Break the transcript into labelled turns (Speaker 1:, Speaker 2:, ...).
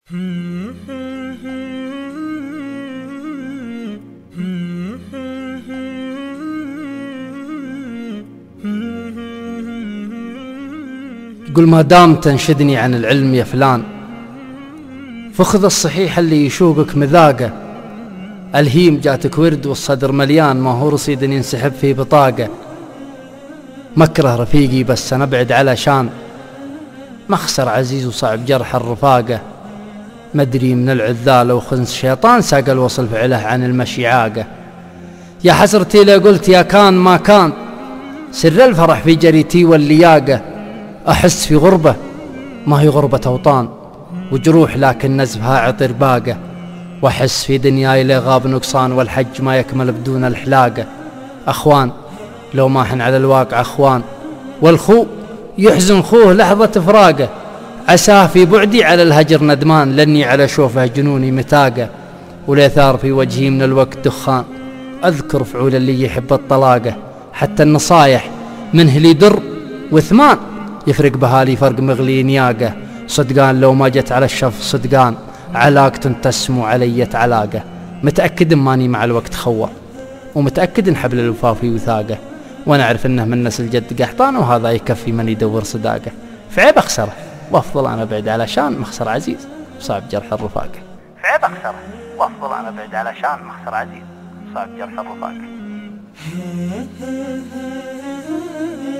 Speaker 1: قل ما دام تنشدني عن العلم يا فلان، فخذ الصحيح اللي يشوقك مذاقه. الهيم جاتك ورد والصدر مليان، ما هو رصيد ينسحب فيه بطاقة. مكره رفيقي بس أنا أبعد علشان مخسر عزيز وصعب جرح الرفاقة. مدري من العذال وخنس شيطان ساق الوصل فعله عن المشي عاقة. يا حسرتي لي قلت يا كان ما كان، سر الفرح في جريتي واللياقة. أحس في غربة ما هي غربة أوطان، وجروح لكن نزفها عطر باقة. وأحس في دنياي لي غاب نقصان، والحج ما يكمل بدون الحلاقة. أخوان لو ما حن على الواقع أخوان، والخو يحزن خوه لحظة فراقه. عساه في بعدي على الهجر ندمان، لني على شوفه جنوني متاقة. وليثار في وجهي من الوقت دخان، أذكر فعول اللي يحب الطلاقة. حتى النصايح منه لي در وثمان، يفرق بهالي فرق مغلي نياقة. صدقان لو ما جت على الشف صدقان، علاقة تسمو علي علاقة. متأكد ماني مع الوقت خوة، ومتأكد ان حبل الوفا في وثاقة. وانا اعرف انه من نسل جد قحطان، وهذا يكفي من يدور صداقة. فعيب اخسره وافضل انا بعد علشان مخسر عزيز وصعب جرح الرفاقة. فعيب اخسره وافضل انا بعد علشان مخسر عزيز وصعب جرح الرفاقة.